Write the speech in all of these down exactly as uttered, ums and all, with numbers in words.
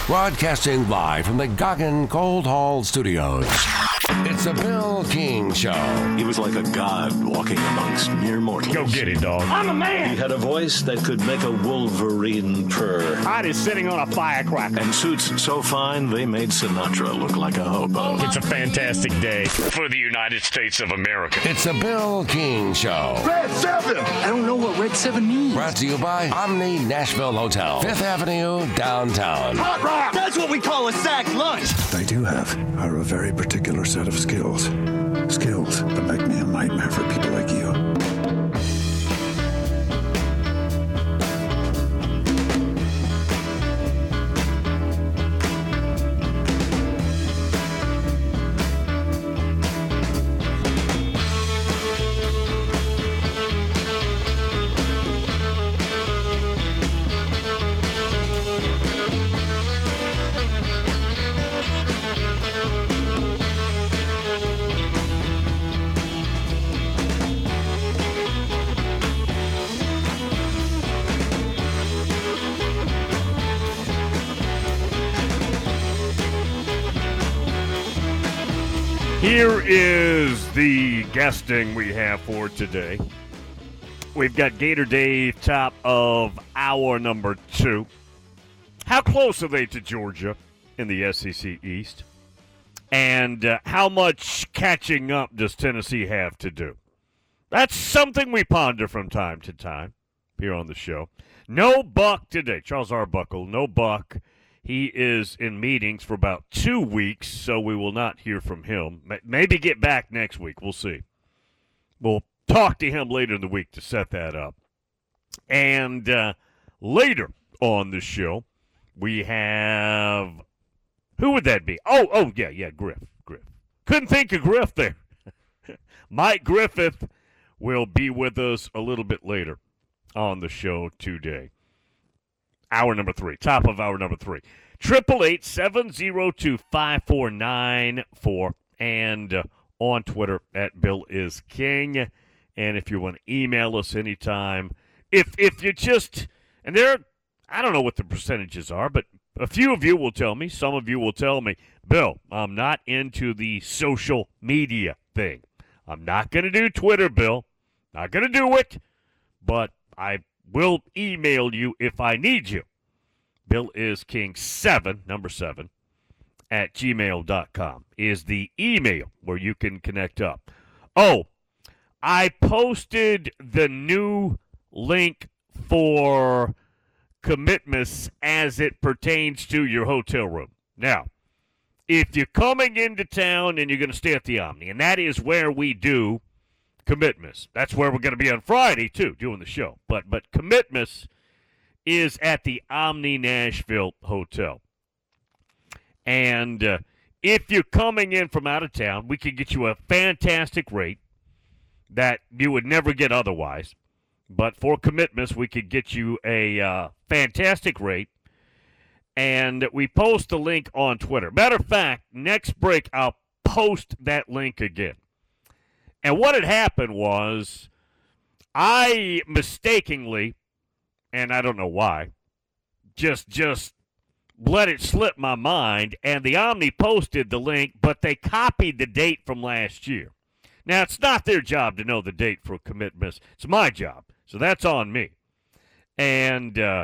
Broadcasting live from the Goggin Cold Hall Studios. It's the Bill King Show. He was like a god walking amongst mere mortals. Go get it, dog. I'm a man. He had a voice that could make a wolverine purr. Hot is sitting on a firecracker. And suits so fine, they made Sinatra look like a hobo. It's a fantastic day for the United States of America. It's the Bill King Show. Red seven. I don't know what Red seven means. Brought to you by Omni Nashville Hotel, Fifth Avenue, downtown. Hot rock. That's what we call a sack lunch. What I do have are a very particular set of skills. Skills that make me a nightmare for people like you. Here is the guesting we have for today. We've got Gator Dave, top of hour number two. How close are they to Georgia in the S E C East? And uh, how much catching up does Tennessee have to do? That's something we ponder from time to time here on the show. No Buck today. Charles Arbuckle, no Buck. He is in meetings for about two weeks, so we will not hear from him. Maybe get back next week. We'll see. We'll talk to him later in the week to set that up. And uh, later on the show, we have – who would that be? Oh, oh, yeah, yeah, Griff. Griff. Couldn't think of Griff there. Mike Griffith will be with us a little bit later on the show today. Hour number three, top of hour number three. Triple eight seven zero two five four nine four and uh, on Twitter at Bill is King. And if you want to email us anytime, if if you just and there, I don't know what the percentages are, but a few of you will tell me. Some of you will tell me, Bill, I'm not into the social media thing. I'm not going to do Twitter, Bill. Not going to do it, but I will email you if I need you. Bill is King seven, number seven, at gmail dot com is the email where you can connect up. Oh, I posted the new link for Commitments as it pertains to your hotel room. Now, if you're coming into town and you're going to stay at the Omni, and that is where we do Commitments. That's where we're going to be on Friday, too, doing the show. But but Commitments is at the Omni Nashville Hotel. And uh, if you're coming in from out of town, we can get you a fantastic rate that you would never get otherwise. But for Commitments, we could get you a uh, fantastic rate. And we post the link on Twitter. Matter of fact, next break, I'll post that link again. And what had happened was I mistakenly, and I don't know why, just just let it slip my mind, and the Omni posted the link, but they copied the date from last year. Now, it's not their job to know the date for Commitments. It's my job, so that's on me. And uh,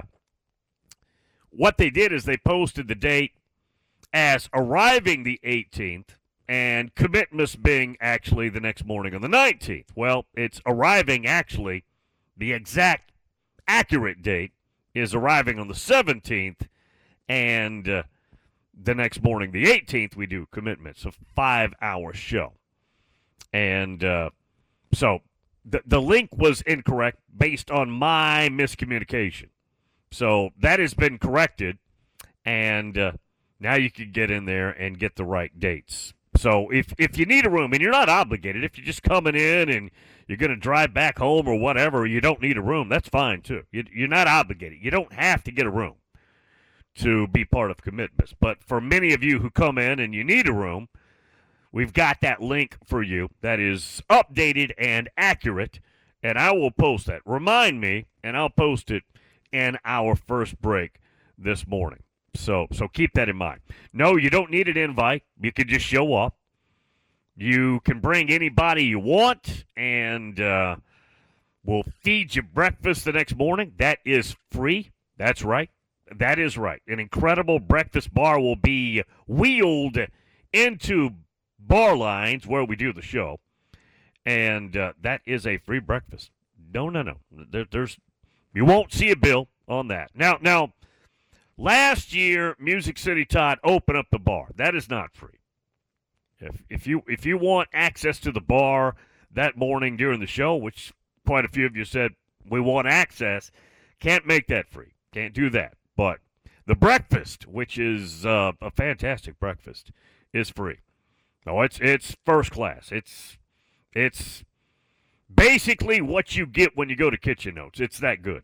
what they did is they posted the date as arriving the eighteenth, and Commitments being actually the next morning on the nineteenth. Well, it's arriving actually, the exact accurate date is arriving on the seventeenth, and uh, the next morning, the eighteenth, we do Commitments, a five-hour show. And uh, so the, the link was incorrect based on my miscommunication. So that has been corrected, and uh, now you can get in there and get the right dates. So if if you need a room, and you're not obligated, if you're just coming in and you're going to drive back home or whatever, you don't need a room, that's fine too. You, you're not obligated. You don't have to get a room to be part of Commitments. But for many of you who come in and you need a room, we've got that link for you that is updated and accurate, and I will post that. Remind me, and I'll post it in our first break this morning. So so keep that in mind. No, you don't need an invite. You can just show up. You can bring anybody you want, and uh, we'll feed you breakfast the next morning. That is free. That's right. That is right. An incredible breakfast bar will be wheeled into bar lines where we do the show, and uh, that is a free breakfast. No, no, no. There, there's you won't see a bill on that. Now, now. Last year, Music City Todd opened up the bar. That is not free. If if you if you want access to the bar that morning during the show, which quite a few of you said we want access, can't make that free. Can't do that. But the breakfast, which is uh, a fantastic breakfast, is free. No, it's it's first class. It's it's basically what you get when you go to Kitchen Notes. It's that good.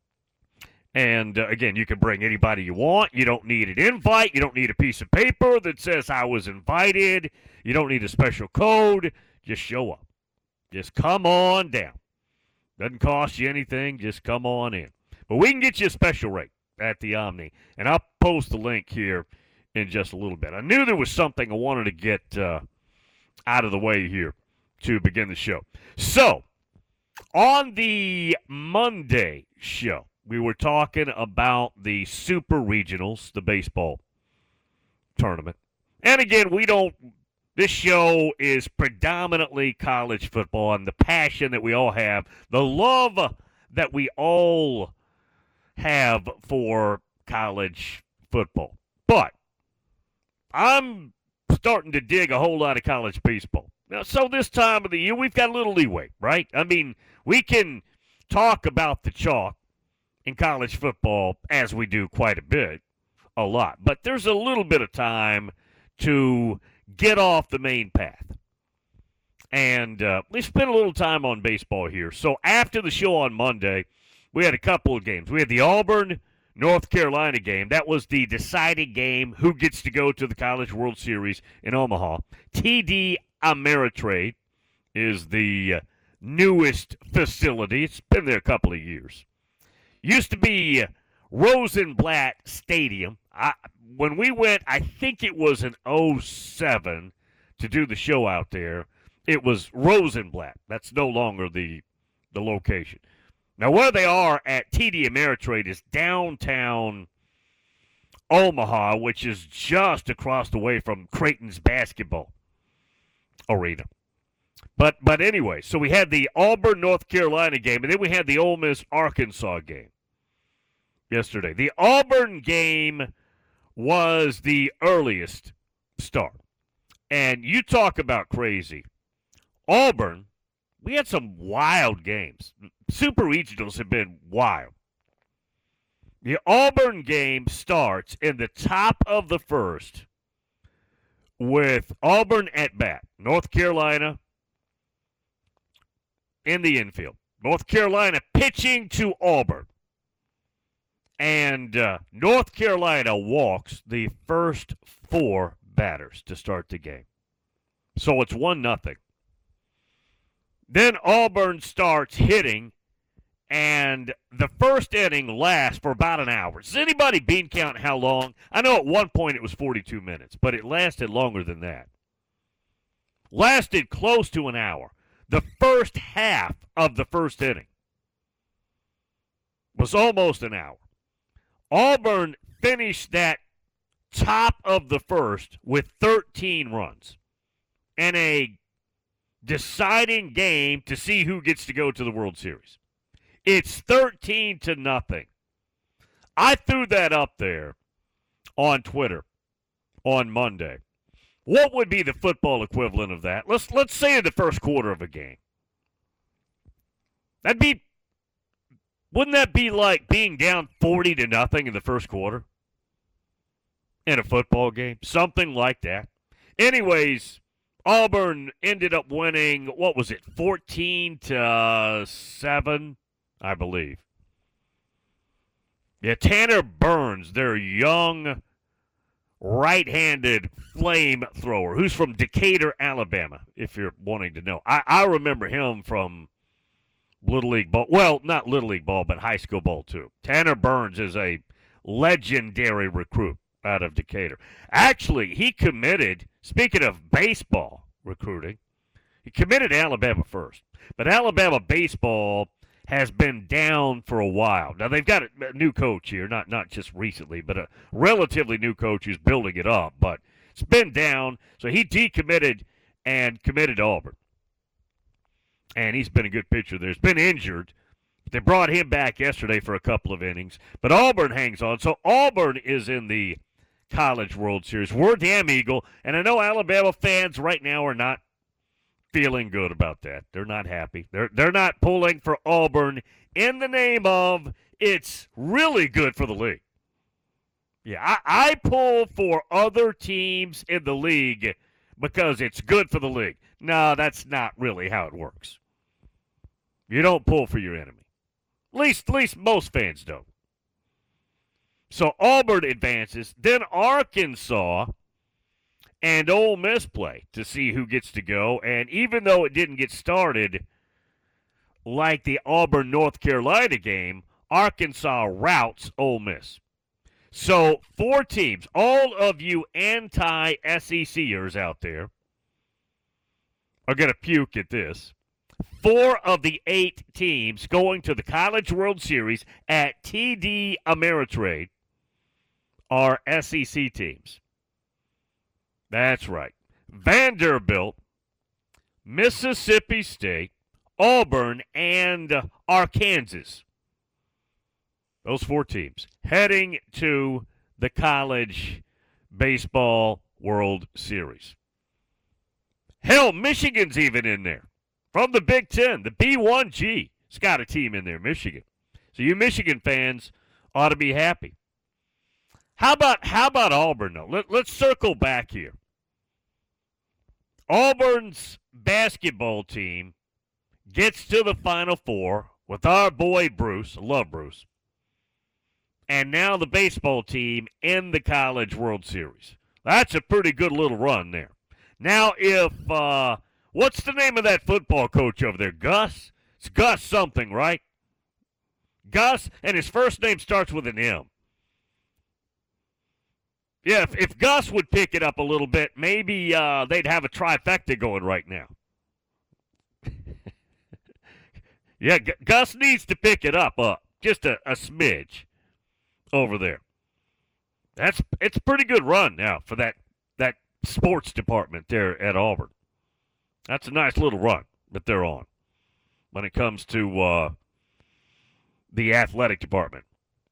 And, uh, again, you can bring anybody you want. You don't need an invite. You don't need a piece of paper that says I was invited. You don't need a special code. Just show up. Just come on down. Doesn't cost you anything. Just come on in. But we can get you a special rate at the Omni. And I'll post the link here in just a little bit. I knew there was something I wanted to get uh, out of the way here to begin the show. So, on the Monday show, we were talking about the Super Regionals, the baseball tournament. And again, we don't, this show is predominantly college football and the passion that we all have, the love that we all have for college football. But I'm starting to dig a whole lot of college baseball. Now, so this time of the year, we've got a little leeway, right? I mean, we can talk about the chalk in college football, as we do quite a bit, a lot. But there's a little bit of time to get off the main path. And uh, we spent a little time on baseball here. So after the show on Monday, we had a couple of games. We had the Auburn, North Carolina game. That was the deciding game, who gets to go to the College World Series in Omaha. T D Ameritrade is the uh, newest facility. It's been there a couple of years. Used to be Rosenblatt Stadium. I, when we went, I think it was in oh seven to do the show out there. It was Rosenblatt. That's no longer the the location. Now, where they are at T D Ameritrade is downtown Omaha, which is just across the way from Creighton's basketball arena. But but anyway, so we had the Auburn, North Carolina game, and then we had the Ole Miss, Arkansas game yesterday. The Auburn game was the earliest start. And you talk about crazy. Auburn, we had some wild games. Super Regionals have been wild. The Auburn game starts in the top of the first with Auburn at bat. North Carolina in the infield. North Carolina pitching to Auburn. And uh, North Carolina walks the first four batters to start the game. So it's one nothing. Then Auburn starts hitting, and the first inning lasts for about an hour. Does anybody bean count how long? I know at one point it was forty-two minutes, but it lasted longer than that. Lasted close to an hour. The first half of the first inning was almost an hour. Auburn finished that top of the first with thirteen runs and a deciding game to see who gets to go to the World Series. It's thirteen to nothing. I threw that up there on Twitter on Monday. What would be the football equivalent of that? Let's let's say in the first quarter of a game. That'd be Wouldn't that be like being down forty to nothing in the first quarter in a football game? Something like that. Anyways, Auburn ended up winning, what was it, fourteen to seven, I believe. Yeah, Tanner Burns, their young right-handed flamethrower, who's from Decatur, Alabama, if you're wanting to know. I, I remember him from Little League ball. Well, not Little League ball, but high school ball, too. Tanner Burns is a legendary recruit out of Decatur. Actually, he committed, speaking of baseball recruiting, he committed to Alabama first. But Alabama baseball has been down for a while. Now, they've got a, a new coach here, not, not just recently, but a relatively new coach who's building it up. But it's been down, so he decommitted and committed to Auburn. And he's been a good pitcher there. He's been injured. They brought him back yesterday for a couple of innings. But Auburn hangs on. So Auburn is in the College World Series. We're damn Eagle. And I know Alabama fans right now are not feeling good about that. They're not happy. They're, they're not pulling for Auburn in the name of it's really good for the league. Yeah, I, I pull for other teams in the league because it's good for the league. No, that's not really how it works. You don't pull for your enemy. At least, at least most fans don't. So Auburn advances. Then Arkansas and Ole Miss play to see who gets to go. And even though it didn't get started like the Auburn-North Carolina game, Arkansas routs Ole Miss. So four teams, all of you anti-S E C-ers out there are going to puke at this. Four of the eight teams going to the College World Series at T D Ameritrade are S E C teams. That's right. Vanderbilt, Mississippi State, Auburn, and Arkansas. Those four teams heading to the College Baseball World Series. Hell, Michigan's even in there. From the Big Ten, the B one G has got a team in there, Michigan. So you Michigan fans ought to be happy. How about how about Auburn, though? Let, let's circle back here. Auburn's basketball team gets to the Final Four with our boy Bruce. I love Bruce. And now the baseball team in the College World Series. That's a pretty good little run there. Now, if, uh, what's the name of that football coach over there? Gus? It's Gus something, right? Gus, and his first name starts with an M. Yeah, if, if Gus would pick it up a little bit, maybe uh, they'd have a trifecta going right now. yeah, G- Gus needs to pick it up uh, just a, a smidge over there. That's it's a pretty good run now for that that sports department there at Auburn. That's a nice little run that they're on when it comes to uh, the athletic department.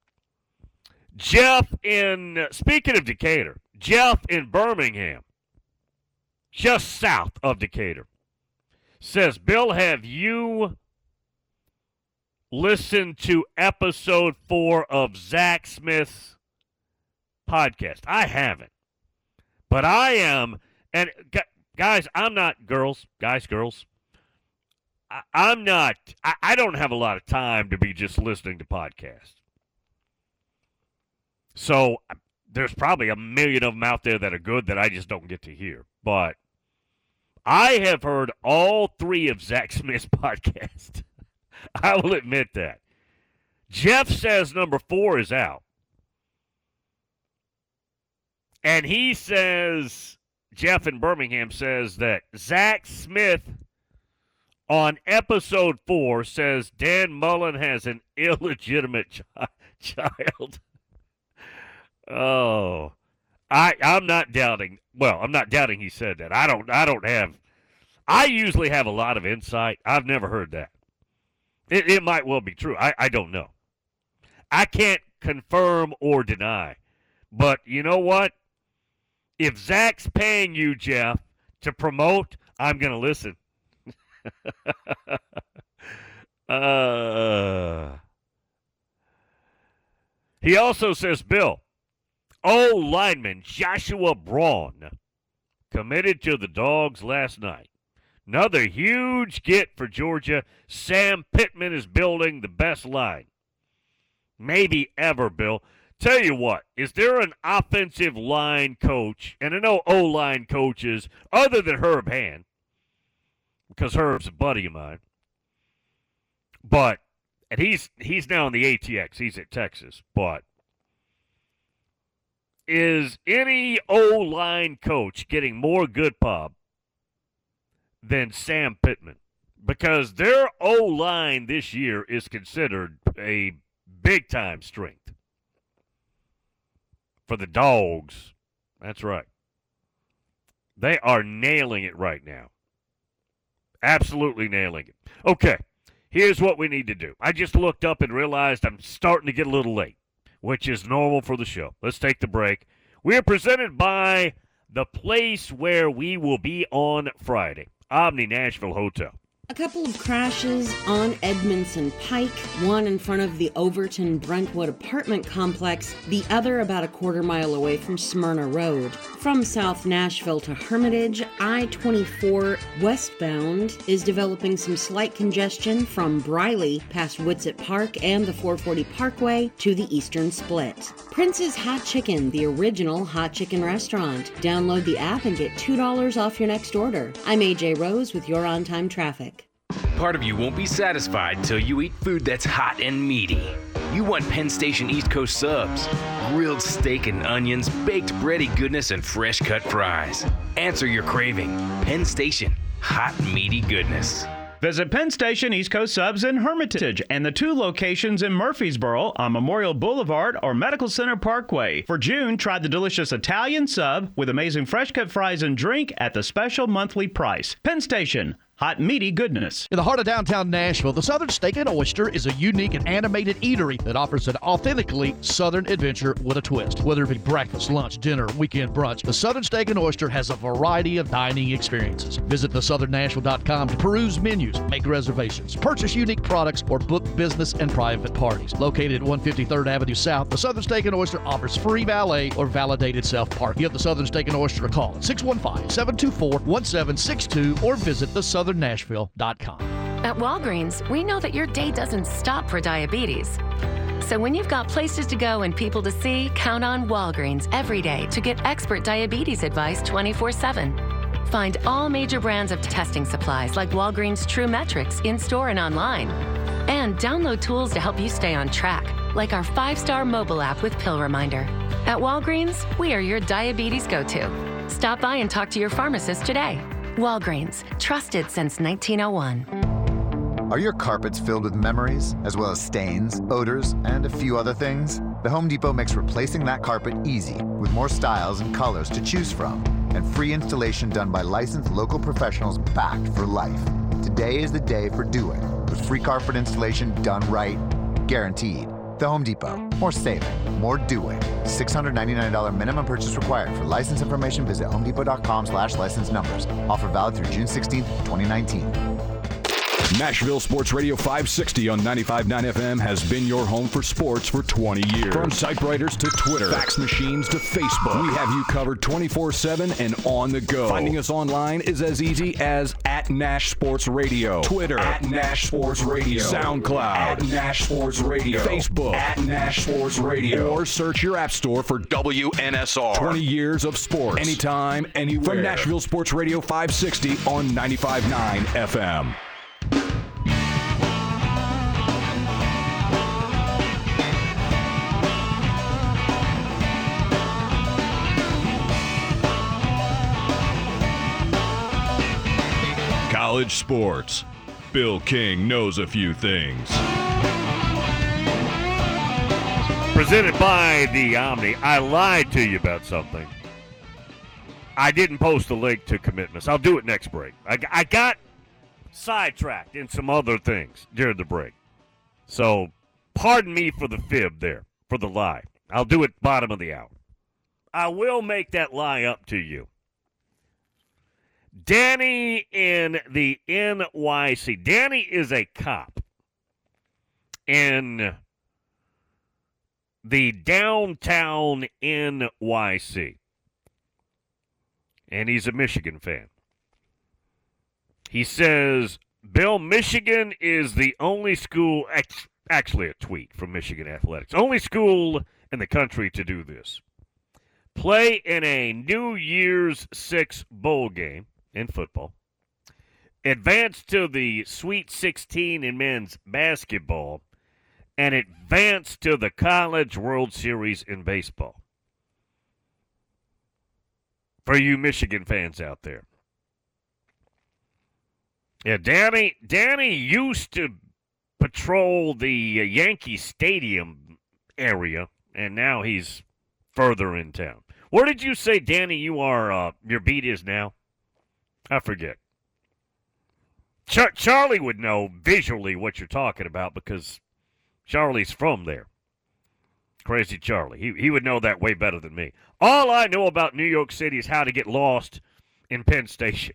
Jeff in, speaking of Decatur, Jeff in Birmingham, just south of Decatur, says, Bill, have you listened to episode four of Zach Smith's podcast? I haven't. But I am, and guys, I'm not, girls, guys, girls, I, I'm not, I, I don't have a lot of time to be just listening to podcasts. So there's probably a million of them out there that are good that I just don't get to hear. But I have heard all three of Zach Smith's podcasts. I will admit that. Jeff says number four is out. And he says, Jeff in Birmingham says that Zach Smith on episode four says Dan Mullen has an illegitimate chi- child. Oh, I I'm not doubting. Well, I'm not doubting he said that. I don't I don't have. I usually have a lot of insight. I've never heard that. It it might well be true. I, I don't know. I can't confirm or deny. But you know what? If Zach's paying you, Jeff, to promote, I'm gonna listen. uh. He also says, Bill, O lineman Joshua Braun committed to the Dogs last night. Another huge get for Georgia. Sam Pittman is building the best line maybe ever, Bill. Tell you what, is there an offensive line coach, and I know O-line coaches, other than Herb Hand, because Herb's a buddy of mine, but, and he's he's now in the A T X, he's at Texas, but is any O-line coach getting more good pub than Sam Pittman? Because their O-line this year is considered a big-time strength for the Dogs. That's right. They are nailing it right now. Absolutely nailing it. Okay, here's what we need to do. I just looked up and realized I'm starting to get a little late, which is normal for the show. Let's take the break. We are presented by the place where we will be on Friday, Omni Nashville Hotel. A couple of crashes on Edmondson Pike, one in front of the Overton Brentwood apartment complex, the other about a quarter mile away from Smyrna Road. From South Nashville to Hermitage, I twenty-four westbound is developing some slight congestion from Briley past Witsit Park and the four forty Parkway to the Eastern Split. Prince's Hot Chicken, the original hot chicken restaurant. Download the app and get two dollars off your next order. I'm A J Rose with your on-time traffic. Part of you won't be satisfied till you eat food that's hot and meaty. You want Penn Station East Coast subs, grilled steak and onions, baked bready goodness, and fresh cut fries. Answer your craving. Penn Station, hot meaty goodness. Visit Penn Station East Coast Subs in Hermitage and the two locations in Murfreesboro on Memorial Boulevard or Medical Center Parkway. For June, try the delicious Italian sub with amazing fresh cut fries and drink at the special monthly price. Penn Station, hot meaty goodness. In the heart of downtown Nashville, the Southern Steak and Oyster is a unique and animated eatery that offers an authentically Southern adventure with a twist. Whether it be breakfast, lunch, dinner, weekend brunch, the Southern Steak and Oyster has a variety of dining experiences. Visit the southern nashville dot com to peruse menus, make reservations, purchase unique products, or book business and private parties. Located at one fifty-third Avenue South, the Southern Steak and Oyster offers free valet or validated self-parking. Give the Southern Steak and Oyster a call at six one five, seven two four, one seven six two or visit the southern nashville dot com. At Walgreens, we know that your day doesn't stop for diabetes. So when you've got places to go and people to see, count on Walgreens every day to get expert diabetes advice twenty-four seven. Find all major brands of testing supplies like Walgreens True Metrics in-store and online. And download tools to help you stay on track, like our five-star mobile app with Pill Reminder. At Walgreens, we are your diabetes go-to. Stop by and talk to your pharmacist today. Walgreens, trusted since nineteen oh one. Are your carpets filled with memories, as well as stains, odors, and a few other things? The Home Depot makes replacing that carpet easy, with more styles and colors to choose from, and free installation done by licensed local professionals backed for life. Today is the day for doing, with free carpet installation done right, guaranteed. The Home Depot. More saving, more doing. six hundred ninety-nine dollars minimum purchase required. For license information, visit homedepot.com slash license numbers. Offer valid through June sixteenth, twenty nineteen. Nashville Sports Radio five sixty on ninety-five point nine F M has been your home for sports for twenty years. From typewriters to Twitter, fax machines to Facebook, we have you covered twenty-four seven and on the go. Finding us online is as easy as at Nash Sports Radio, Twitter at Nash Sports Radio, SoundCloud at Nash Sports Radio, Facebook at Nash Sports Radio, or search your app store for W N S R. twenty years of sports, anytime, anywhere. From Nashville Sports Radio five sixty on ninety-five point nine F M. College sports. Bill King knows a few things. Presented by the Omni. I lied to you about something. I didn't post a link to commitments. I'll do it next break. I, I got sidetracked in some other things during the break. So, pardon me for the fib there, for the lie. I'll do it bottom of the hour. I will make that lie up to you. Danny in the N Y C. Danny is a cop in the downtown N Y C. And he's a Michigan fan. He says, Bill, Michigan is the only school, actually a tweet from Michigan Athletics, only school in the country to do this. Play in a New Year's Six bowl game in football. Advance to the Sweet sixteen in men's basketball. And advance to the College World Series in baseball. For you Michigan fans out there. Yeah, Danny, Danny used to patrol the uh, Yankee Stadium area, and now he's further in town. Where did you say, Danny, you are, uh, your beat is now? I forget. Char- Charlie would know visually what you're talking about because Charlie's from there. Crazy Charlie. He he would know that way better than me. All I know about New York City is how to get lost in Penn Station,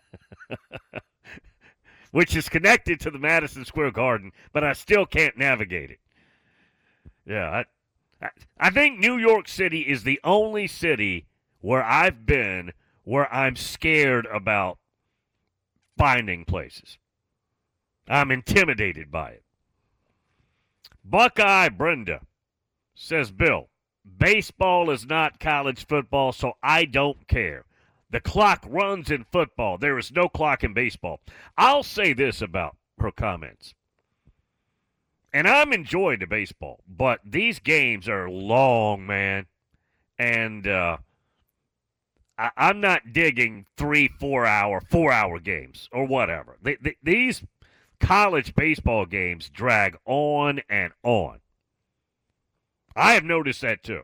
which is connected to the Madison Square Garden, but I still can't navigate it. Yeah, I, I, I think New York City is the only city where I've been where I'm scared about finding places. I'm intimidated by it. Buckeye Brenda says, Bill, baseball is not college football, so I don't care. The clock runs in football. There is no clock in baseball. I'll say this about her comments. And I'm enjoying the baseball, but these games are long, man. And uh, I, I'm not digging three, four-hour, four-hour games or whatever. They, they, these college baseball games drag on and on. I have noticed that too.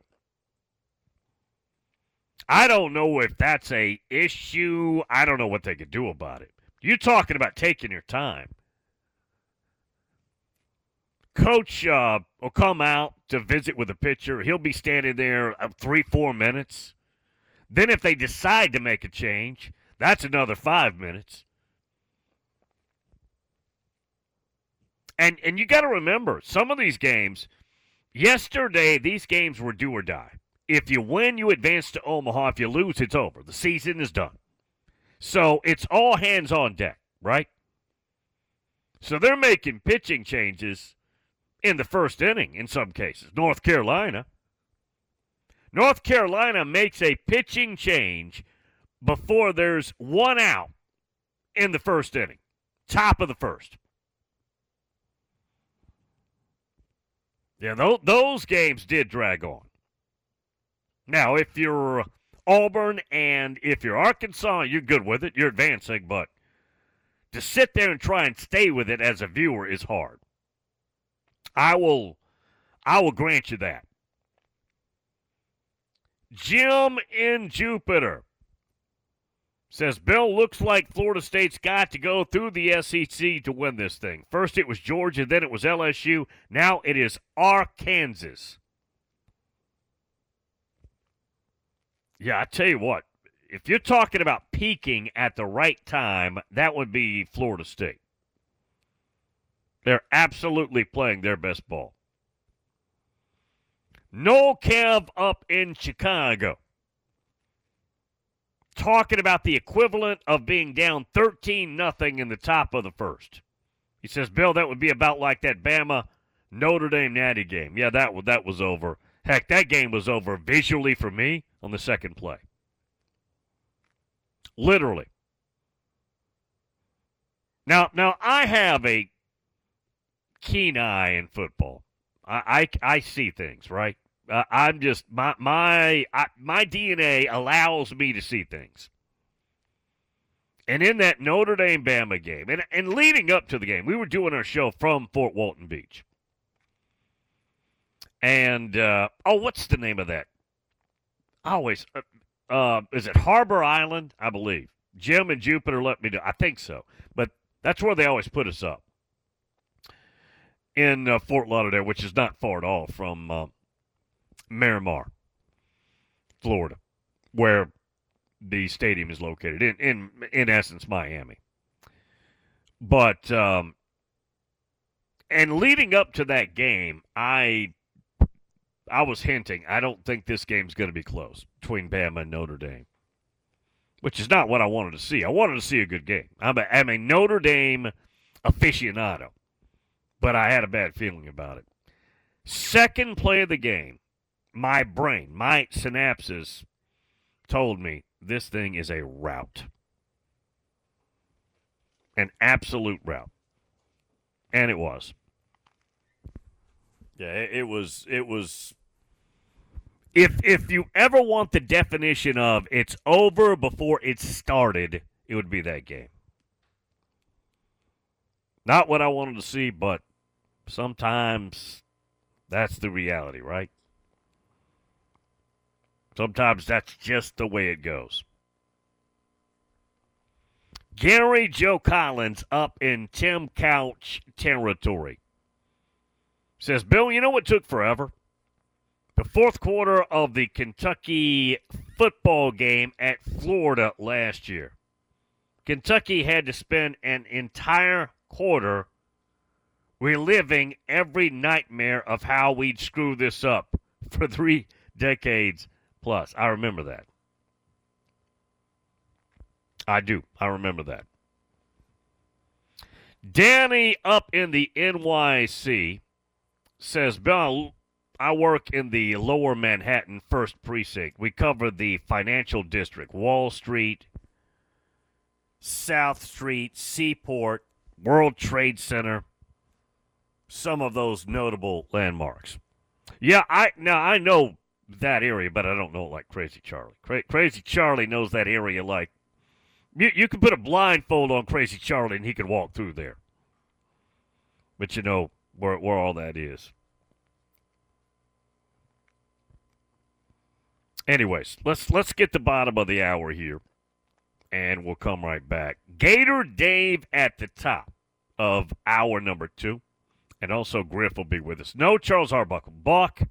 I don't know if that's a issue. I don't know what they could do about it. You're talking about taking your time. Coach uh, will come out to visit with a pitcher. He'll be standing there uh, three, four minutes. Then if they decide to make a change, that's another five minutes. And and you got to remember, some of these games, yesterday, these games were do or die. If you win, you advance to Omaha. If you lose, it's over. The season is done. So it's all hands on deck, right? So they're making pitching changes in the first inning in some cases. North Carolina. North Carolina makes a pitching change before there's one out in the first inning. Top of the first. Yeah, those, those games did drag on. Now, if you're Auburn and if you're Arkansas, you're good with it. You're advancing, but to sit there and try and stay with it as a viewer is hard. I will, I will grant you that. Jim in Jupiter says, Bill, looks like Florida State's got to go through the S E C to win this thing. First it was Georgia, then it was L S U. Now it is Arkansas. Yeah, I tell you what, if you're talking about peaking at the right time, that would be Florida State. They're absolutely playing their best ball. No Kev up in Chicago. Talking about the equivalent of being down thirteen nothing in the top of the first. He says, Bill, that would be about like that Bama Notre Dame Natty game. Yeah, that, that was over. Heck, that game was over visually for me on the second play. Literally. Now, now I have a keen eye in football. I, I, I see things, right? Uh, I'm just, my my I, my D N A allows me to see things. And in that Notre Dame Bama game, and, and leading up to the game, we were doing our show from Fort Walton Beach. And, uh, oh, what's the name of that? Always, uh, uh, is it Harbor Island? I believe. Jim and Jupiter let me do. I think so. But that's where they always put us up. In uh, Fort Lauderdale, which is not far at all from uh, Miramar, Florida, where the stadium is located. In, in, in essence, Miami. But, um, and leading up to that game, I... I was hinting, I don't think this game's going to be close between Bama and Notre Dame, which is not what I wanted to see. I wanted to see a good game. I'm a, I'm a Notre Dame aficionado, but I had a bad feeling about it. Second play of the game, my brain, my synapses told me this thing is a rout. An absolute rout. And it was. Yeah, it was, it was, If if you ever want the definition of it's over before it started, it would be that game. Not what I wanted to see, but sometimes that's the reality, right? Sometimes that's just the way it goes. Gary Joe Collins up in Tim Couch territory. Says, Bill, you know what took forever? The fourth quarter of the Kentucky football game at Florida last year. Kentucky had to spend an entire quarter reliving every nightmare of how we'd screw this up for three decades plus. I remember that. I do. I remember that. Danny up in the N Y C says, Bill, I work in the lower Manhattan first precinct. We cover the financial district, Wall Street, South Street, Seaport, World Trade Center, some of those notable landmarks. Yeah, I now I know that area, but I don't know it like Crazy Charlie. Cra- Crazy Charlie knows that area like you, you can put a blindfold on Crazy Charlie and he could walk through there. But you know where where all that is. Anyways, let's let's get to the bottom of the hour here, and we'll come right back. Gator Dave at the top of hour number two, and also Griff will be with us. No Charles Arbuckle. Buck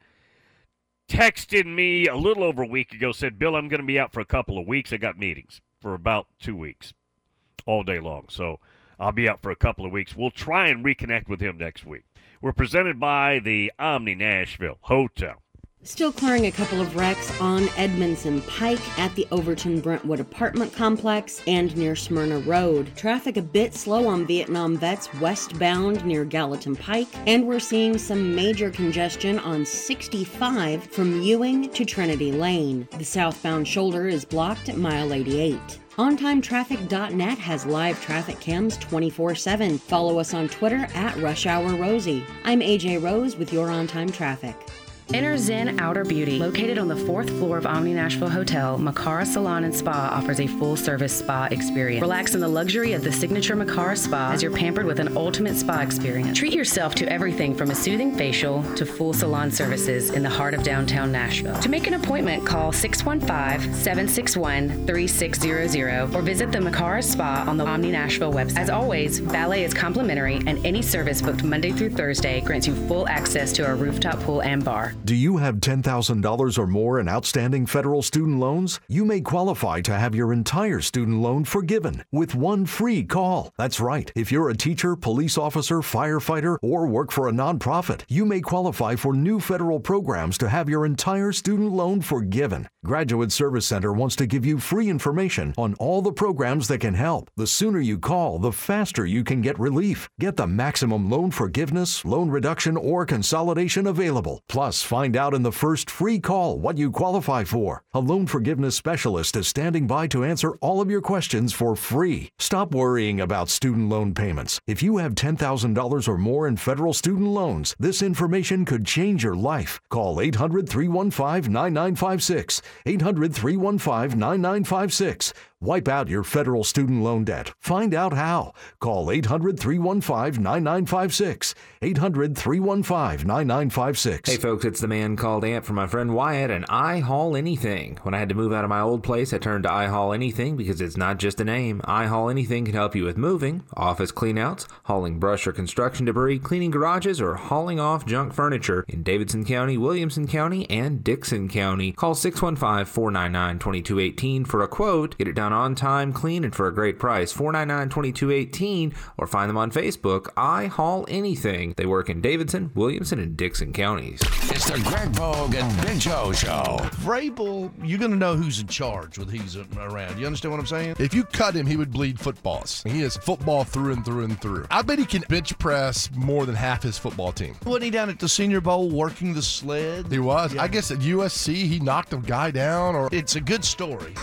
texted me a little over a week ago, said, Bill, I'm going to be out for a couple of weeks. I got meetings for about two weeks, all day long. So I'll be out for a couple of weeks. We'll try and reconnect with him next week. We're presented by the Omni Nashville Hotel. Still clearing a couple of wrecks on Edmondson Pike at the Overton Brentwood apartment complex and near Smyrna Road. Traffic a bit slow on Vietnam Vets westbound near Gallatin Pike, and we're seeing some major congestion on sixty-five from Ewing to Trinity Lane. The southbound shoulder is blocked at mile eighty-eight. on time traffic dot net has live traffic cams twenty-four seven. Follow us on Twitter at Rush Hour Rosie. I'm A J Rose with your on-time traffic. Enter Zen Outer Beauty. Located on the fourth floor of Omni Nashville Hotel, Makara Salon and Spa offers a full-service spa experience. Relax in the luxury of the signature Makara Spa as you're pampered with an ultimate spa experience. Treat yourself to everything from a soothing facial to full salon services in the heart of downtown Nashville. To make an appointment, call six one five, seven six one, three six zero zero or visit the Makara Spa on the Omni Nashville website. As always, valet is complimentary, and any service booked Monday through Thursday grants you full access to our rooftop pool and bar. Do you have ten thousand dollars or more in outstanding federal student loans? You may qualify to have your entire student loan forgiven with one free call. That's right. If you're a teacher, police officer, firefighter, or work for a nonprofit, you may qualify for new federal programs to have your entire student loan forgiven. Graduate Service Center wants to give you free information on all the programs that can help. The sooner you call, the faster you can get relief. Get the maximum loan forgiveness, loan reduction, or consolidation available. Plus, find out in the first free call what you qualify for. A loan forgiveness specialist is standing by to answer all of your questions for free. Stop worrying about student loan payments. If you have ten thousand dollars or more in federal student loans, this information could change your life. Call eight hundred, three one five, nine nine five six. eight hundred, three one five, nine nine five six. Wipe out your federal student loan debt. Find out how. Call eight hundred, three one five, nine nine five six. eight hundred, three one five, nine nine five six. Hey folks, it's the man called Ant from my friend Wyatt, and I Haul Anything. When I had to move out of my old place, I turned to I Haul Anything because it's not just a name. I Haul Anything can help you with moving, office cleanouts, hauling brush or construction debris, cleaning garages, or hauling off junk furniture in Davidson County, Williamson County, and Dixon County. Call six one five, four nine nine, two two one eight for a quote. Get it done on time, clean, and for a great price. four nine nine, two two one eight, or find them on Facebook. I Haul Anything. They work in Davidson, Williamson, and Dixon counties. It's the Greg Vogue and Big Joe Show. Vrabel, you're going to know who's in charge when he's around. You understand what I'm saying? If you cut him, he would bleed footballs. He is football through and through and through. I bet he can bench press more than half his football team. Wasn't he down at the Senior Bowl working the sled? He was. Yeah. I guess at U S C, he knocked a guy down. Or It's a good story.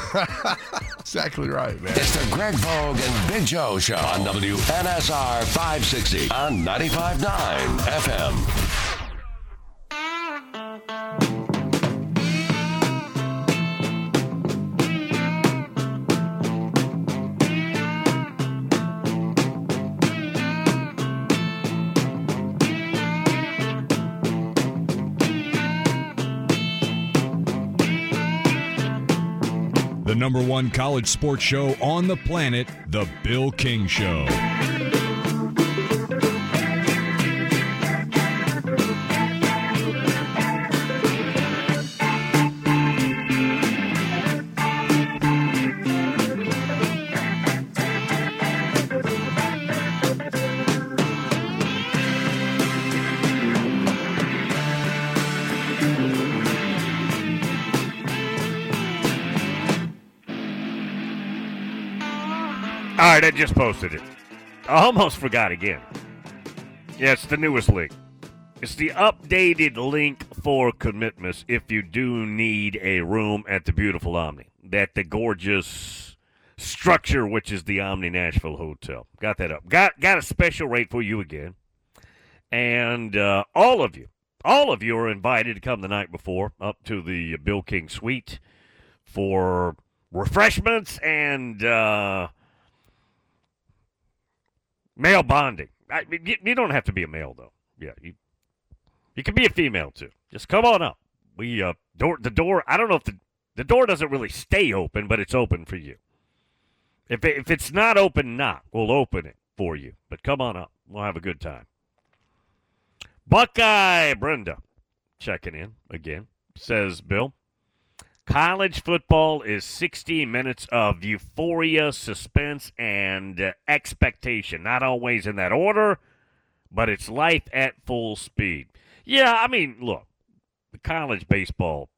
Exactly right, man. It's the Greg Vogue and Big Joe Show on W N S R five sixty on ninety-five point nine F M. The number one college sports show on the planet, The Bill King Show. All right, I just posted it. I almost forgot again. Yeah, it's the newest link. It's the updated link for commitments if you do need a room at the beautiful Omni. At the gorgeous structure, which is the Omni Nashville Hotel. Got that up. Got, got a special rate for you again. And uh, all of you, all of you are invited to come the night before up to the Bill King Suite for refreshments and... Uh, Male bonding. I, you, you don't have to be a male, though. Yeah, you you can be a female, too. Just come on up. We uh door the door, I don't know if the, the door doesn't really stay open, but it's open for you. If, it, if it's not open, knock. We'll open it for you. But come on up. We'll have a good time. Buckeye Brenda checking in again. Says, Bill, college football is sixty minutes of euphoria, suspense, and uh, expectation. Not always in that order, but it's life at full speed. Yeah, I mean, look, the college baseball,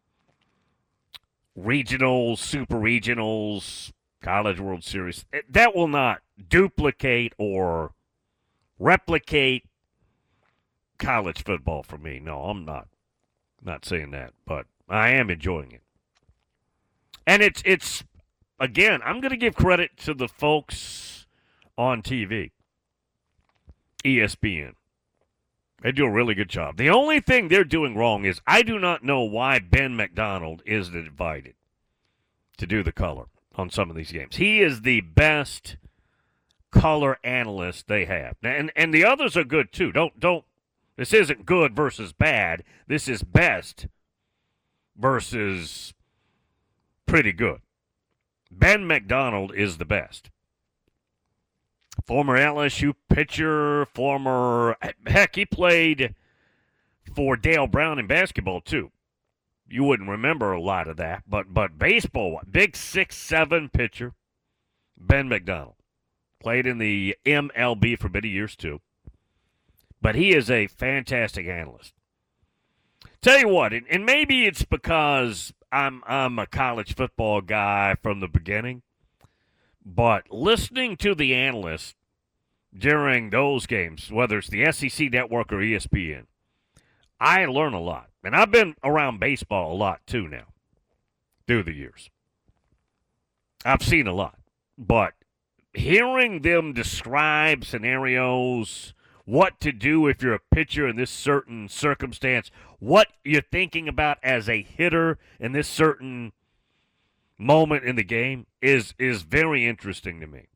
regionals, super regionals, College World Series, that will not duplicate or replicate college football for me. No, I'm not, not saying that, but I am enjoying it. And it's, it's again, I'm going to give credit to the folks on T V, E S P N. They do a really good job. The only thing they're doing wrong is I do not know why Ben McDonald isn't invited to do the color on some of these games. He is the best color analyst they have. And and the others are good too. Don't don't this isn't good versus bad. This is best versus pretty good. Ben McDonald is the best. Former L S U pitcher, former, heck, he played for Dale Brown in basketball, too. You wouldn't remember a lot of that, but but baseball, big six seven pitcher, Ben McDonald. Played in the M L B for many years, too. But he is a fantastic analyst. Tell you what, and, and maybe it's because I'm I'm a college football guy from the beginning, but listening to the analysts during those games, whether it's the S E C Network or E S P N, I learn a lot. And I've been around baseball a lot, too, now, through the years. I've seen a lot. But hearing them describe scenarios, what to do if you're a pitcher in this certain circumstance, what you're thinking about as a hitter in this certain moment in the game is is very interesting to me.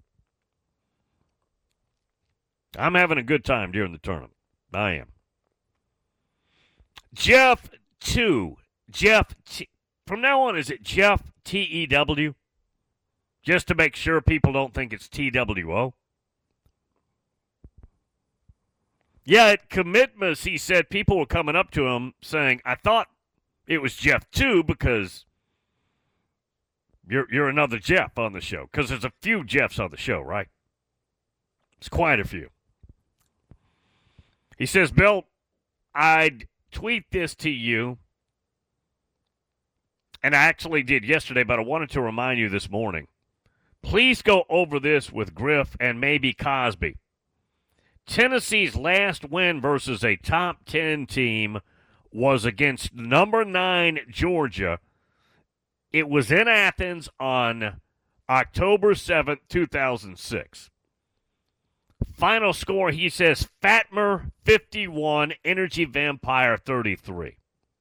I'm having a good time during the tournament. I am. Jeff two. Jeff T. From now on, is it Jeff T E W? Just to make sure people don't think it's T W O. Yeah, at Commitments, he said people were coming up to him saying, I thought it was Jeff two because you're you're another Jeff on the show. Because there's a few Jeffs on the show, right? It's quite a few. He says, Bill, I'd tweet this to you, and I actually did yesterday, but I wanted to remind you this morning. Please go over this with Griff and maybe Cosby. Tennessee's last win versus a top ten team was against number nine Georgia. It was in Athens on October seventh, two thousand six. Final score, he says, Fatmer fifty-one, Energy Vampire thirty-three.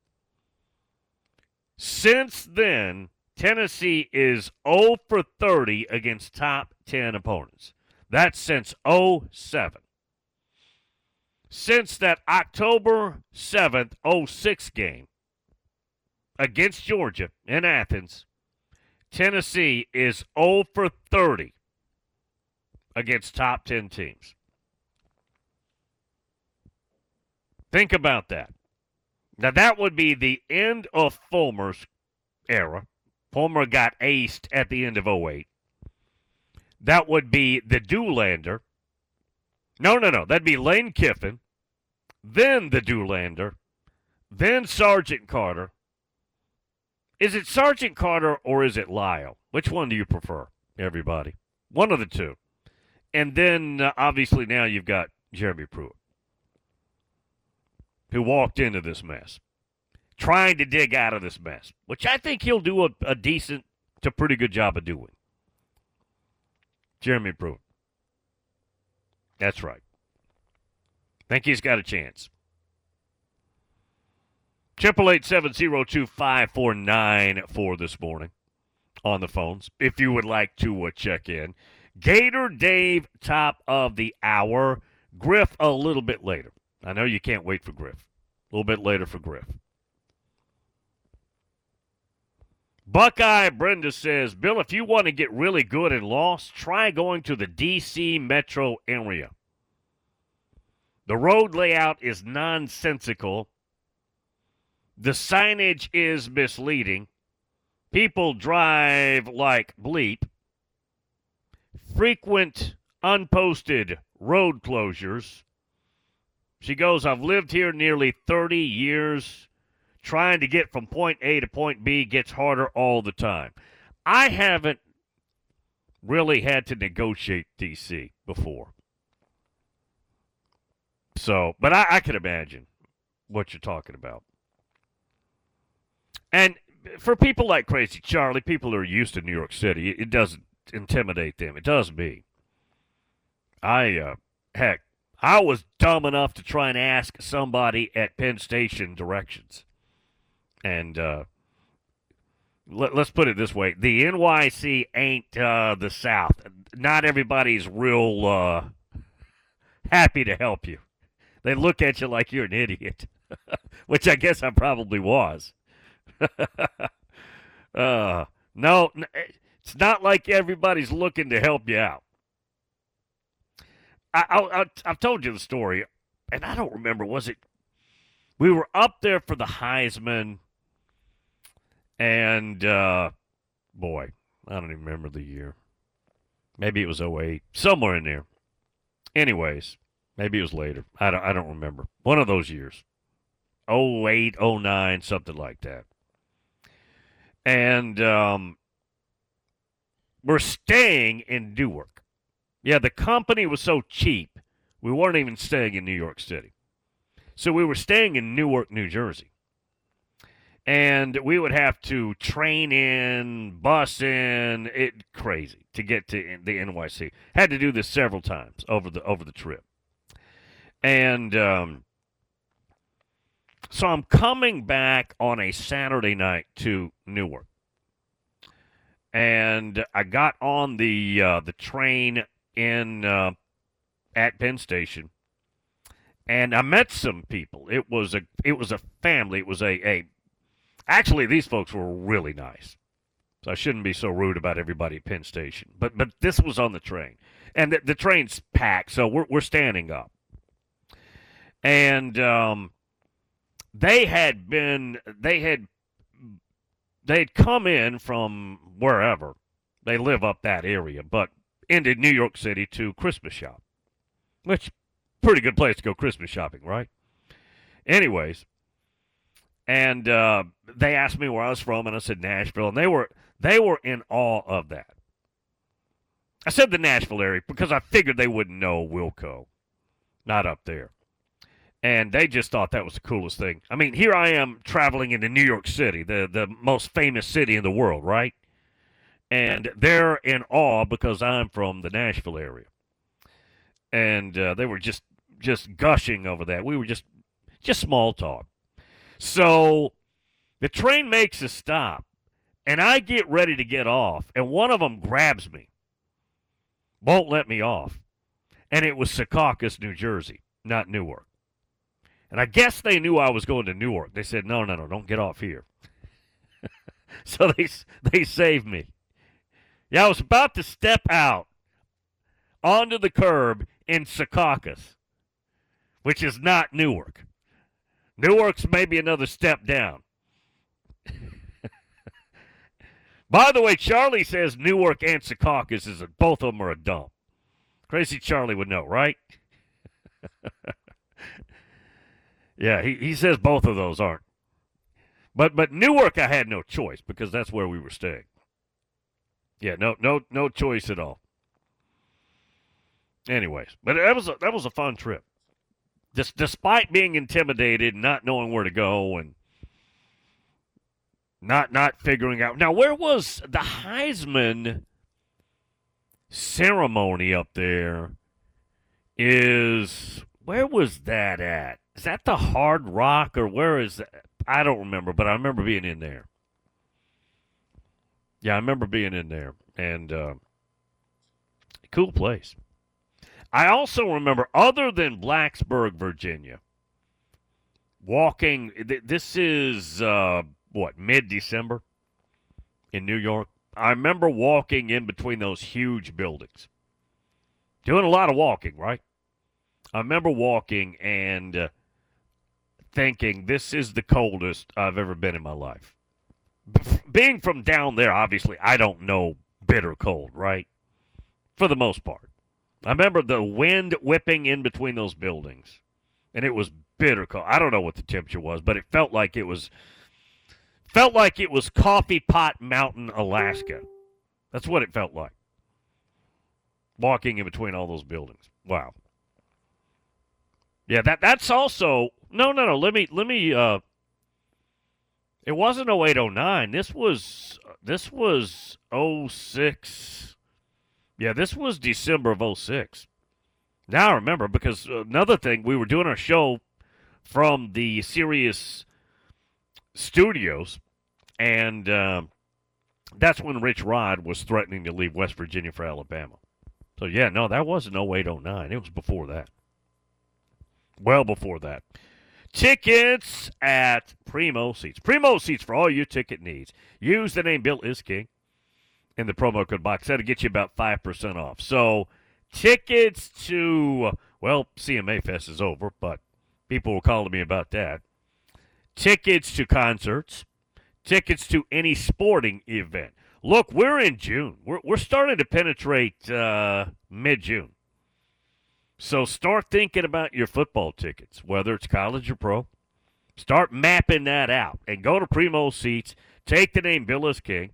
Since then, Tennessee is oh for thirty against top ten opponents. That's since oh seven. Since that October seventh, oh six game against Georgia in Athens, Tennessee is zero for thirty against top ten teams. Think about that. Now, that would be the end of Fulmer's era. Fulmer got aced at the end of oh eight. That would be the Doolander. No, no, no. That'd be Lane Kiffin, then the Doolander, then Sergeant Carter. Is it Sergeant Carter or is it Lyle? Which one do you prefer, everybody? One of the two. And then, uh, obviously, now you've got Jeremy Pruitt, who walked into this mess, trying to dig out of this mess, which I think he'll do a, a decent to pretty good job of doing. Jeremy Pruitt. That's right. Think he's got a chance. Triple eight seven zero two five four nine four this morning on the phones, if you would like to uh, check in. Gator Dave, top of the hour. Griff a little bit later. I know you can't wait for Griff. A little bit later for Griff. Buckeye Brenda says, Bill, if you want to get really good and lost, try going to the D C metro area. The road layout is nonsensical. The signage is misleading. People drive like bleep. Frequent unposted road closures. She goes, I've lived here nearly thirty years. Trying to get from point A to point B gets harder all the time. I haven't really had to negotiate D C before. So, but I, I can imagine what you're talking about. And for people like Crazy Charlie, people who are used to New York City, it doesn't intimidate them. It does me. I, uh, heck, I was dumb enough to try and ask somebody at Penn Station directions. And uh, let, let's put it this way. The N Y C ain't uh, the South. Not everybody's real uh, happy to help you. They look at you like you're an idiot, which I guess I probably was. uh, no, it's not like everybody's looking to help you out. I, I, I, I've told you the story, and I don't remember, was it, we were up there for the Heisman, and, uh, boy, I don't even remember the year. Maybe it was oh eight, somewhere in there. Anyways, maybe it was later. I don't, I don't remember. One of those years. oh eight, oh nine, something like that. And um, we're staying in Newark. Yeah, the company was so cheap, we weren't even staying in New York City. So we were staying in Newark, New Jersey. And we would have to train in, bus in, it crazy to get to the N Y C. Had to do this several times over the over the trip. And um, so I'm coming back on a Saturday night to Newark. And I got on the uh, the train in uh, at Penn Station, and I met some people. It was a it was a family. It was a, a actually these folks were really nice. So I shouldn't be so rude about everybody at Penn Station. But but this was on the train, and the, the train's packed, so we're we're standing up. And um, they had been they had they had come in from wherever. They live up that area, but into New York City to Christmas shop, which pretty good place to go Christmas shopping, right? Anyways, and uh, they asked me where I was from, and I said Nashville, and they were they were in awe of that. I said the Nashville area because I figured they wouldn't know Wilco, not up there. And they just thought that was the coolest thing. I mean, here I am traveling into New York City, the, the most famous city in the world, right? And they're in awe because I'm from the Nashville area. And uh, they were just just gushing over that. We were just just small talk. So the train makes a stop, and I get ready to get off, and one of them grabs me, won't let me off. And it was Secaucus, New Jersey, not Newark. And I guess they knew I was going to Newark. They said, no, no, no, don't get off here. So they they saved me. Yeah, I was about to step out onto the curb in Secaucus, which is not Newark. Newark's maybe another step down. By the way, Charlie says Newark and Secaucus is a, both of them are a dump. Crazy Charlie would know, right? Yeah, he, he says both of those aren't. But but Newark, I had no choice because that's where we were staying. Yeah, no no no choice at all. Anyways, but that was a, that was a fun trip. Just despite being intimidated, not knowing where to go, and not not figuring out. Now, where was the Heisman ceremony up there? Is where was that at? Is that the Hard Rock or where is that? I don't remember, but I remember being in there. Yeah, I remember being in there, and uh, cool place. I also remember, other than Blacksburg, Virginia, walking, th- this is, uh, what, mid-December in New York. I remember walking in between those huge buildings. Doing a lot of walking, right? I remember walking and uh, thinking, this is the coldest I've ever been in my life. B- being from down there, obviously, I don't know bitter cold, right? For the most part. I remember the wind whipping in between those buildings, and it was bitter cold. I don't know what the temperature was, but it felt like it was felt like it was Coffee Pot Mountain, Alaska. That's what it felt like. Walking in between all those buildings. Wow. Yeah, that that's also no no no. Let me let me. Uh, it wasn't oh eight oh nine. This was this was oh six. Yeah, this was December of oh six. Now I remember, because another thing, we were doing our show from the Sirius studios, and uh, that's when Rich Rod was threatening to leave West Virginia for Alabama. So, yeah, no, that wasn't oh eight oh nine. It was before that. Well before that. Tickets at Primo Seats. Primo Seats for all your ticket needs. Use the name Bill Is King in the promo code box. That'll get you about five percent off. So, tickets to, well, C M A Fest is over, but people were calling me about that. Tickets to concerts. Tickets to any sporting event. Look, we're in June. We're, we're starting to penetrate uh, mid-June. So, start thinking about your football tickets, whether it's college or pro. Start mapping that out. And go to Primo Seats. Take the name Bill Is King.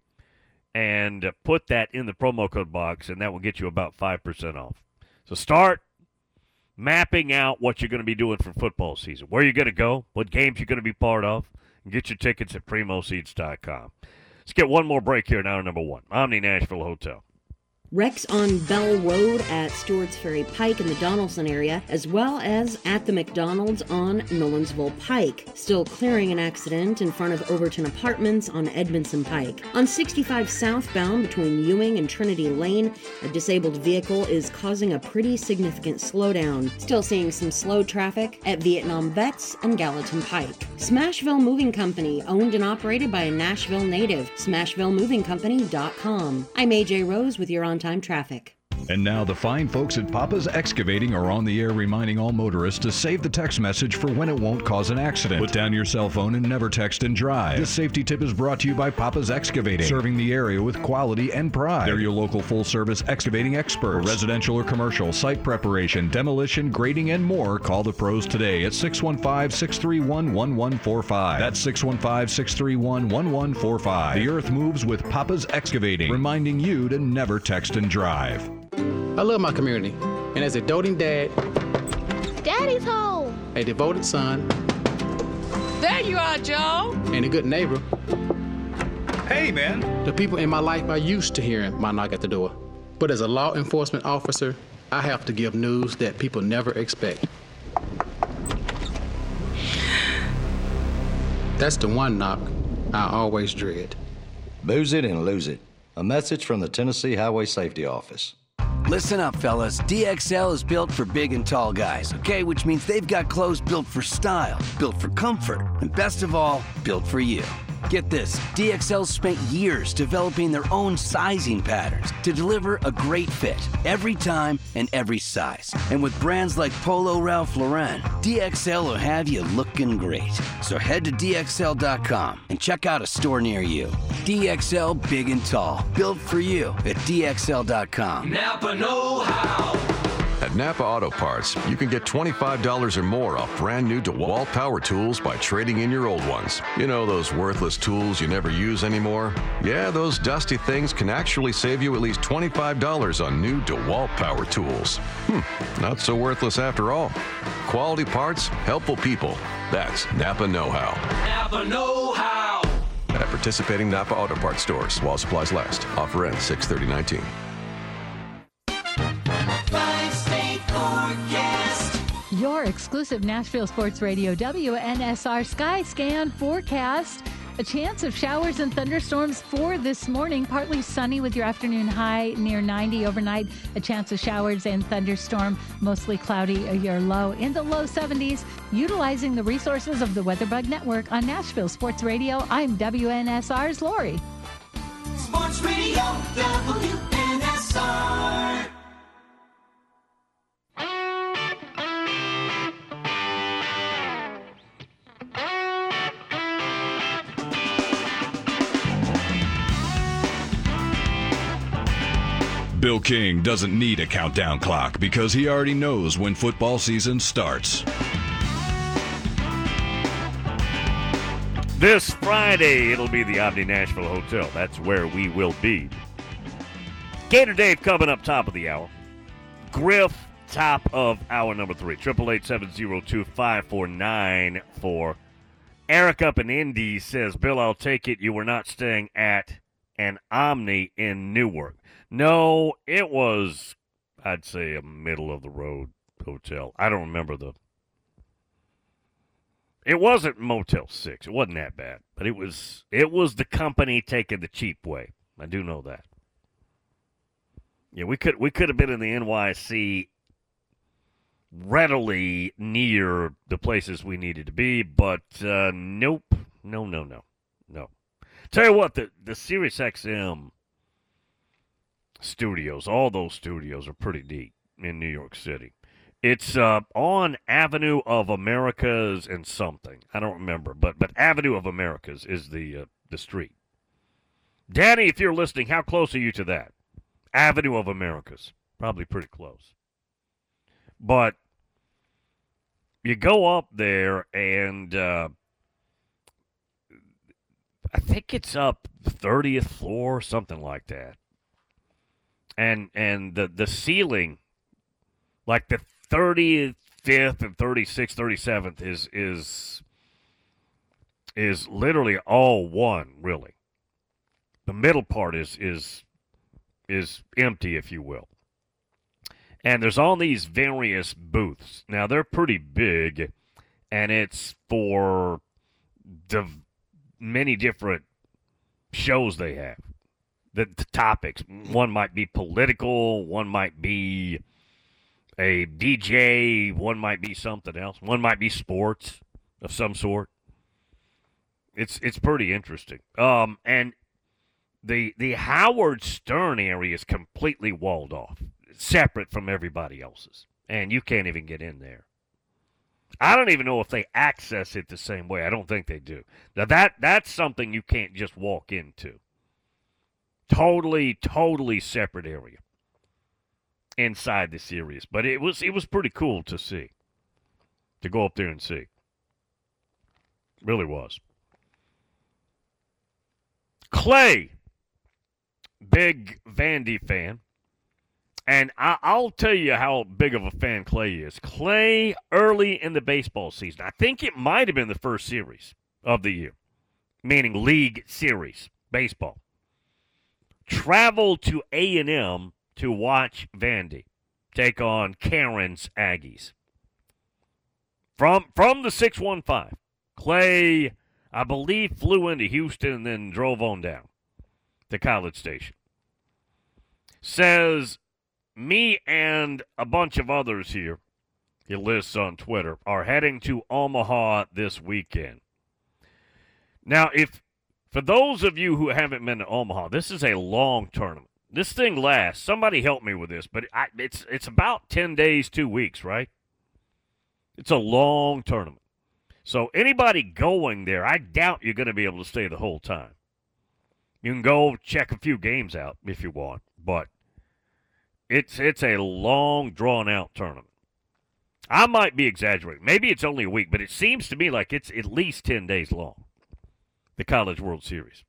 And uh, put that in the promo code box, and that will get you about five percent off. So start mapping out what you're going to be doing for football season, where you're going to go, what games you're going to be part of, and get your tickets at Primo Seats dot com. Let's get one more break here in hour number one. Omni Nashville Hotel. Wrecks on Bell Road at Stewart's Ferry Pike in the Donaldson area, as well as at the McDonald's on Nolensville Pike. Still clearing an accident in front of Overton Apartments on Edmondson Pike. On sixty-five southbound between Ewing and Trinity Lane, a disabled vehicle is causing a pretty significant slowdown. Still seeing some slow traffic at Vietnam Vets and Gallatin Pike. Smashville Moving Company, owned and operated by a Nashville native. Smashville Moving Company dot com. I'm A J Rose with your on-time traffic. And now the fine folks at Papa's Excavating are on the air reminding all motorists to save the text message for when it won't cause an accident. Put down your cell phone and never text and drive. This safety tip is brought to you by Papa's Excavating, serving the area with quality and pride. They're your local full-service excavating experts. For residential or commercial, site preparation, demolition, grading, and more, call the pros today at six one five, six three one, one one four five. That's six one five, six three one, one one four five. The earth moves with Papa's Excavating, reminding you to never text and drive. I love my community, and as a doting dad, Daddy's home, a devoted son, there you are, Joe, and a good neighbor. Hey, man. The people in my life are used to hearing my knock at the door. But as a law enforcement officer, I have to give news that people never expect. That's the one knock I always dread. Booze it and lose it. A message from the Tennessee Highway Safety Office. Listen up, fellas. D X L is built for big and tall guys, okay? Which means they've got clothes built for style, built for comfort, and best of all, built for you. Get this, D X L spent years developing their own sizing patterns to deliver a great fit every time and every size. And with brands like Polo Ralph Lauren, D X L will have you looking great. So head to D X L dot com and check out a store near you. D X L Big and Tall, built for you at D X L dot com. Napa know-how. At Napa Auto Parts, you can get twenty-five dollars or more off brand new DeWalt power tools by trading in your old ones. You know, those worthless tools you never use anymore? Yeah, those dusty things can actually save you at least twenty-five dollars on new DeWalt power tools. Hmm, not so worthless after all. Quality parts, helpful people. That's Napa know-how. Napa know-how. At participating Napa Auto Parts stores while supplies last. Offer ends six thirty nineteen. Your exclusive Nashville Sports Radio W N S R Sky Scan forecast. A chance of showers and thunderstorms for this morning. Partly sunny with your afternoon high near ninety overnight. A chance of showers and thunderstorm. Mostly cloudy, your low in the low seventies. Utilizing the resources of the WeatherBug Network on Nashville Sports Radio, I'm W N S R's Lori. Sports Radio W N S R. Bill King doesn't need a countdown clock because he already knows when football season starts. This Friday, it'll be the Omni Nashville Hotel. That's where we will be. Gator Dave coming up top of the hour. Griff, top of hour number three. triple eight seven zero two five four nine four. Eric up in Indy says, Bill, I'll take it you were not staying at an Omni in Newark. No, it was, I'd say, a middle-of-the-road hotel. I don't remember the... It wasn't Motel six. It wasn't that bad. But it was it was the company taking the cheap way. I do know that. Yeah, we could we could have been in the N Y C readily near the places we needed to be, but uh, nope. No, no, no. No. Tell you what, the, the SiriusXM studios, all those studios are pretty neat in New York City. It's uh, on Avenue of Americas and something. I don't remember, but but Avenue of Americas is the uh, the street. Danny, if you're listening, how close are you to that? Avenue of Americas. Probably pretty close. But you go up there and uh, I think it's up thirtieth floor, something like that. And and the, the ceiling, like the thirty-fifth and thirty-sixth, thirty-seventh is is is literally all one, really. The middle part is is is empty, if you will. And there's all these various booths. Now, they're pretty big, and it's for the many different shows they have. The, the topics. One might be political. One might be a D J. One might be something else. One might be sports of some sort. It's it's pretty interesting. Um, and the the Howard Stern area is completely walled off, separate from everybody else's, and you can't even get in there. I don't even know if they access it the same way. I don't think they do. Now that that's something you can't just walk into. Totally, totally separate area inside the series, but it was it was pretty cool to see, to go up there and see. Really was. Clay, big Vandy fan. And I, I'll tell you how big of a fan Clay is. Clay, early in the baseball season, I think it might have been the first series of the year, meaning league series, baseball, traveled to A and M to watch Vandy take on Karen's Aggies. From, from the six one five, Clay, I believe, flew into Houston and then drove on down to College Station. Says, me and a bunch of others here, he lists on Twitter, are heading to Omaha this weekend. Now, if For those of you who haven't been to Omaha, this is a long tournament. This thing lasts. Somebody help me with this, but I, it's it's about ten days, two weeks, right? It's a long tournament. So anybody going there, I doubt you're going to be able to stay the whole time. You can go check a few games out if you want, but it's it's a long, drawn-out tournament. I might be exaggerating. Maybe it's only a week, but it seems to me like it's at least ten days long, the College World Series.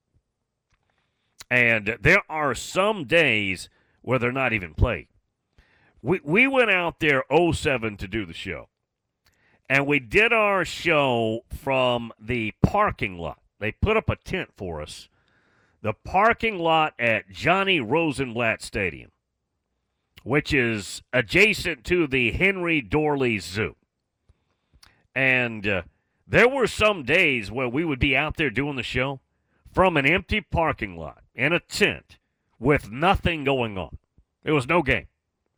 And there are some days where they're not even played. We we went out there oh seven to do the show, and we did our show from the parking lot. They put up a tent for us, the parking lot at Johnny Rosenblatt Stadium, which is adjacent to the Henry Dorley Zoo. And uh, there were some days where we would be out there doing the show from an empty parking lot in a tent with nothing going on. There was no game.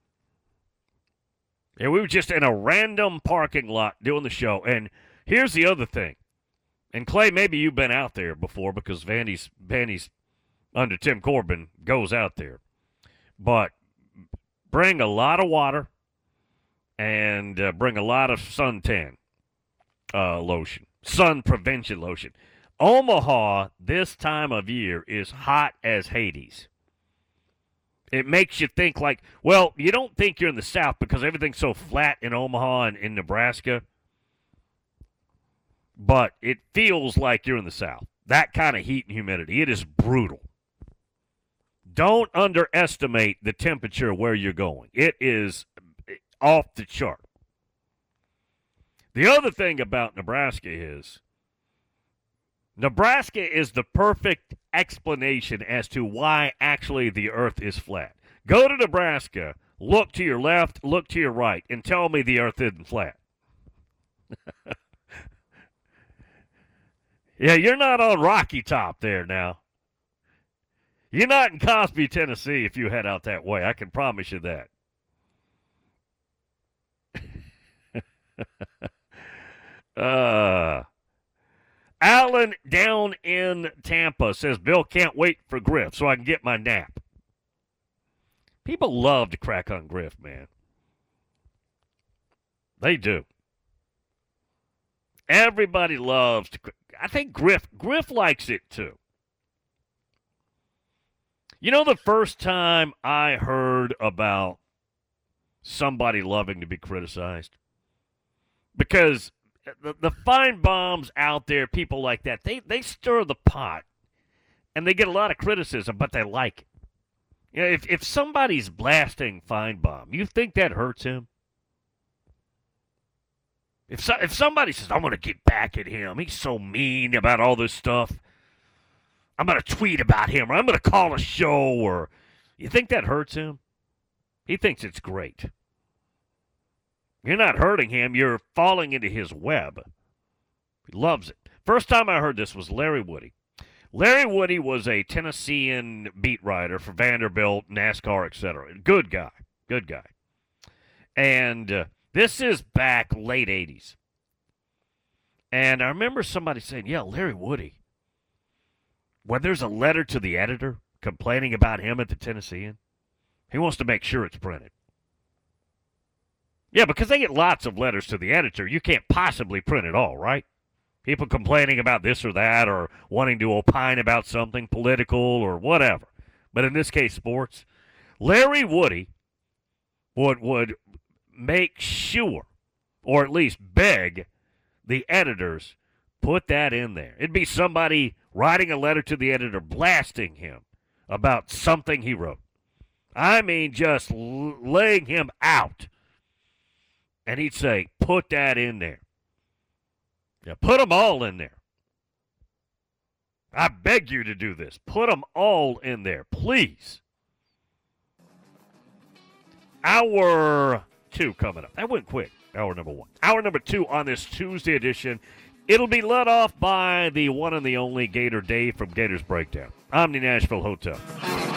And we were just in a random parking lot doing the show. And here's the other thing. And, Clay, maybe you've been out there before because Vandy's, Vandy's under Tim Corbin goes out there. But bring a lot of water and uh, bring a lot of suntan uh, lotion, sun prevention lotion. Omaha, this time of year, is hot as Hades. It makes you think like, well, you don't think you're in the South because everything's so flat in Omaha and in Nebraska. But it feels like you're in the South. That kind of heat and humidity. It is brutal. Don't underestimate the temperature where you're going. It is off the chart. The other thing about Nebraska is Nebraska is the perfect explanation as to why actually the earth is flat. Go to Nebraska, look to your left, look to your right, and tell me the earth isn't flat. Yeah, you're not on Rocky Top there now. You're not in Cosby, Tennessee if you head out that way. I can promise you that. uh, Alan down in Tampa says, Bill can't wait for Griff so I can get my nap. People love to crack on Griff, man. They do. Everybody loves to crack. I think Griff, Griff likes it too. You know, the first time I heard about somebody loving to be criticized? Because the, the fine bombs out there, people like that, they, they stir the pot, and they get a lot of criticism, but they like it. You know, if, if somebody's blasting fine bomb, you think that hurts him? If so, if somebody says, I'm going to get back at him, he's so mean about all this stuff, I'm going to tweet about him, or I'm going to call a show, or you think that hurts him? He thinks it's great. You're not hurting him. You're falling into his web. He loves it. First time I heard this was Larry Woody. Larry Woody was a Tennessean beat writer for Vanderbilt, NASCAR, et cetera. Good guy. Good guy. And uh, this is back late eighties. And I remember somebody saying, yeah, Larry Woody. When there's a letter to the editor complaining about him at the Tennessean, he wants to make sure it's printed. Yeah, because they get lots of letters to the editor. You can't possibly print it all, right? People complaining about this or that or wanting to opine about something political or whatever. But in this case, sports. Larry Woody would, would make sure, or at least beg, the editors put that in there. It'd be somebody writing a letter to the editor blasting him about something he wrote. I mean, just l- laying him out. And he'd say, put that in there. Yeah, put them all in there. I beg you to do this. Put them all in there, please. Hour two coming up. That went quick. Hour number one. Hour number two on this Tuesday edition. It'll be led off by the one and the only Gator Dave from Gators Breakdown. Omni Nashville Hotel.